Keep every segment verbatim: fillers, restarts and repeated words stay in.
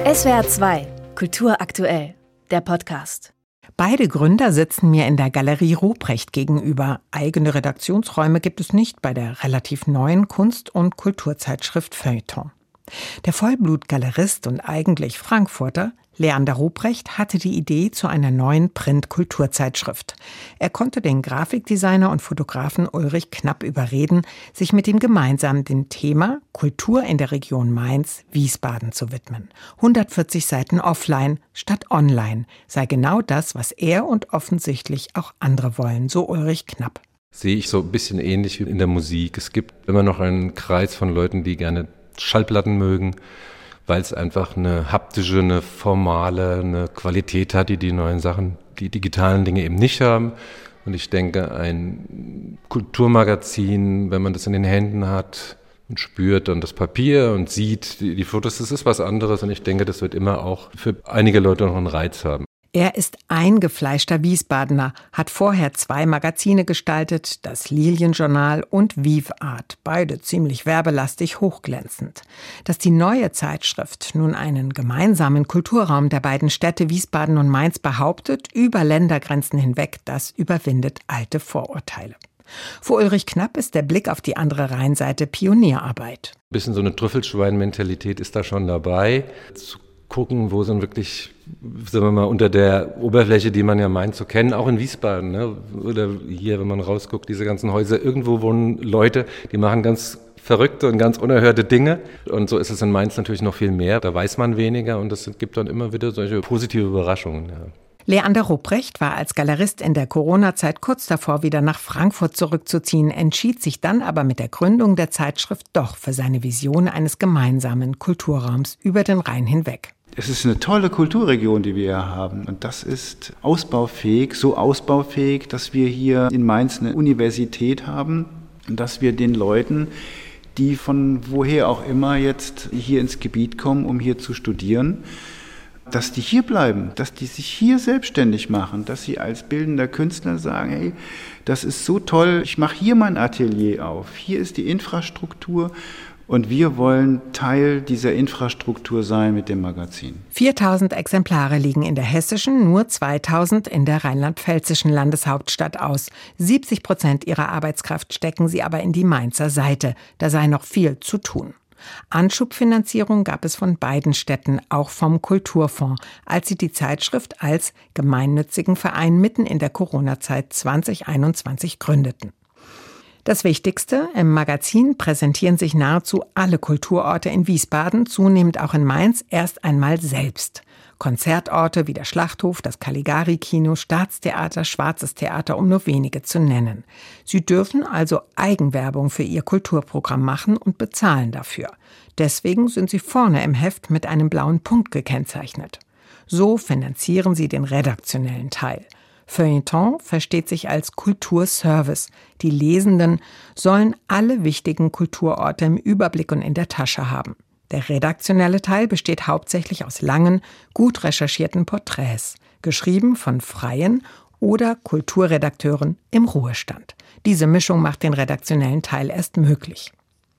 S W R zwei, Kultur aktuell, der Podcast. Beide Gründer sitzen mir in der Galerie Ruprecht gegenüber. Eigene Redaktionsräume gibt es nicht bei der relativ neuen Kunst- und Kulturzeitschrift Feuilleton. Der Vollblut-Galerist und eigentlich Frankfurter Leander Ruprecht hatte die Idee zu einer neuen Print-Kulturzeitschrift. Er konnte den Grafikdesigner und Fotografen Ulrich Knapp überreden, sich mit ihm gemeinsam dem Thema Kultur in der Region Mainz-Wiesbaden zu widmen. hundertvierzig Seiten offline statt online sei genau das, was er und offensichtlich auch andere wollen, so Ulrich Knapp. Sehe ich so ein bisschen ähnlich wie in der Musik. Es gibt immer noch einen Kreis von Leuten, die gerne Schallplatten mögen, weil es einfach eine haptische, eine formale, eine Qualität hat, die die neuen Sachen, die digitalen Dinge eben nicht haben. Und ich denke, ein Kulturmagazin, wenn man das in den Händen hat und spürt und das Papier und sieht die, die Fotos, das ist was anderes. Und ich denke, das wird immer auch für einige Leute noch einen Reiz haben. Er ist eingefleischter Wiesbadener, hat vorher zwei Magazine gestaltet, das Lilienjournal und Vive Art, beide ziemlich werbelastig hochglänzend. Dass die neue Zeitschrift nun einen gemeinsamen Kulturraum der beiden Städte Wiesbaden und Mainz behauptet, über Ländergrenzen hinweg, das überwindet alte Vorurteile. Für Ulrich Knapp ist der Blick auf die andere Rheinseite Pionierarbeit. Ein bisschen so eine Trüffelschwein-Mentalität ist da schon dabei. Zu gucken, wo sind wirklich, sagen wir mal, unter der Oberfläche, die man ja meint zu kennen, auch in Wiesbaden, ne? Oder hier, wenn man rausguckt, diese ganzen Häuser, irgendwo wohnen Leute, die machen ganz verrückte und ganz unerhörte Dinge. Und so ist es in Mainz natürlich noch viel mehr. Da weiß man weniger und es gibt dann immer wieder solche positive Überraschungen. Ja. Leander Ruprecht war als Galerist in der Corona-Zeit kurz davor, wieder nach Frankfurt zurückzuziehen, entschied sich dann aber mit der Gründung der Zeitschrift doch für seine Vision eines gemeinsamen Kulturraums über den Rhein hinweg. Es ist eine tolle Kulturregion, die wir hier haben. Und das ist ausbaufähig, so ausbaufähig, dass wir hier in Mainz eine Universität haben und dass wir den Leuten, die von woher auch immer jetzt hier ins Gebiet kommen, um hier zu studieren, dass die hier bleiben, dass die sich hier selbstständig machen, dass sie als bildender Künstler sagen, hey, das ist so toll, ich mache hier mein Atelier auf, hier ist die Infrastruktur und wir wollen Teil dieser Infrastruktur sein mit dem Magazin. viertausend Exemplare liegen in der hessischen, nur zweitausend in der rheinland-pfälzischen Landeshauptstadt aus. siebzig Prozent ihrer Arbeitskraft stecken sie aber in die Mainzer Seite, da sei noch viel zu tun. Anschubfinanzierung gab es von beiden Städten, auch vom Kulturfonds, als sie die Zeitschrift als gemeinnützigen Verein mitten in der Corona-Zeit zwanzig einundzwanzig gründeten. Das Wichtigste, im Magazin präsentieren sich nahezu alle Kulturorte in Wiesbaden, zunehmend auch in Mainz, erst einmal selbst. Konzertorte wie der Schlachthof, das Caligari-Kino, Staatstheater, Schwarzes Theater, um nur wenige zu nennen. Sie dürfen also Eigenwerbung für ihr Kulturprogramm machen und bezahlen dafür. Deswegen sind sie vorne im Heft mit einem blauen Punkt gekennzeichnet. So finanzieren sie den redaktionellen Teil. Feuilleton versteht sich als Kulturservice. Die Lesenden sollen alle wichtigen Kulturorte im Überblick und in der Tasche haben. Der redaktionelle Teil besteht hauptsächlich aus langen, gut recherchierten Porträts, geschrieben von freien oder Kulturredakteuren im Ruhestand. Diese Mischung macht den redaktionellen Teil erst möglich.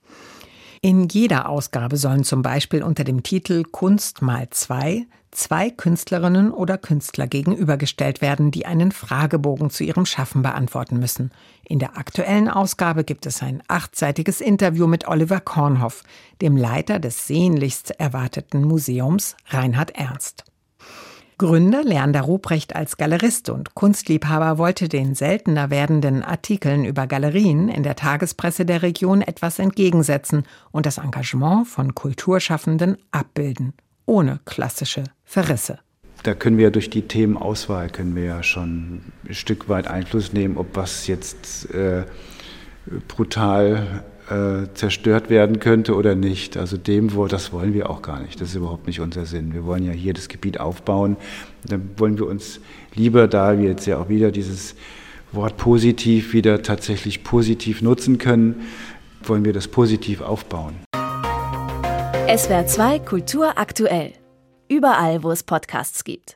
In jeder Ausgabe sollen zum Beispiel unter dem Titel Kunst mal zwei zwei Künstlerinnen oder Künstler gegenübergestellt werden, die einen Fragebogen zu ihrem Schaffen beantworten müssen. In der aktuellen Ausgabe gibt es ein achtseitiges Interview mit Oliver Kornhoff, dem Leiter des sehnlichst erwarteten Museums Reinhard Ernst. Gründer Leander Ruprecht als Galerist und Kunstliebhaber wollte den seltener werdenden Artikeln über Galerien in der Tagespresse der Region etwas entgegensetzen und das Engagement von Kulturschaffenden abbilden, ohne klassische Verrisse. Da können wir durch die Themenauswahl können wir ja schon ein Stück weit Einfluss nehmen, ob was jetzt äh, brutal äh, zerstört werden könnte oder nicht. Also dem, wo, das wollen wir auch gar nicht. Das ist überhaupt nicht unser Sinn. Wir wollen ja hier das Gebiet aufbauen. Dann wollen wir uns lieber, da wir jetzt ja auch wieder dieses Wort positiv wieder tatsächlich positiv nutzen können, wollen wir das positiv aufbauen. S W R zwei Kultur aktuell. Überall, wo es Podcasts gibt.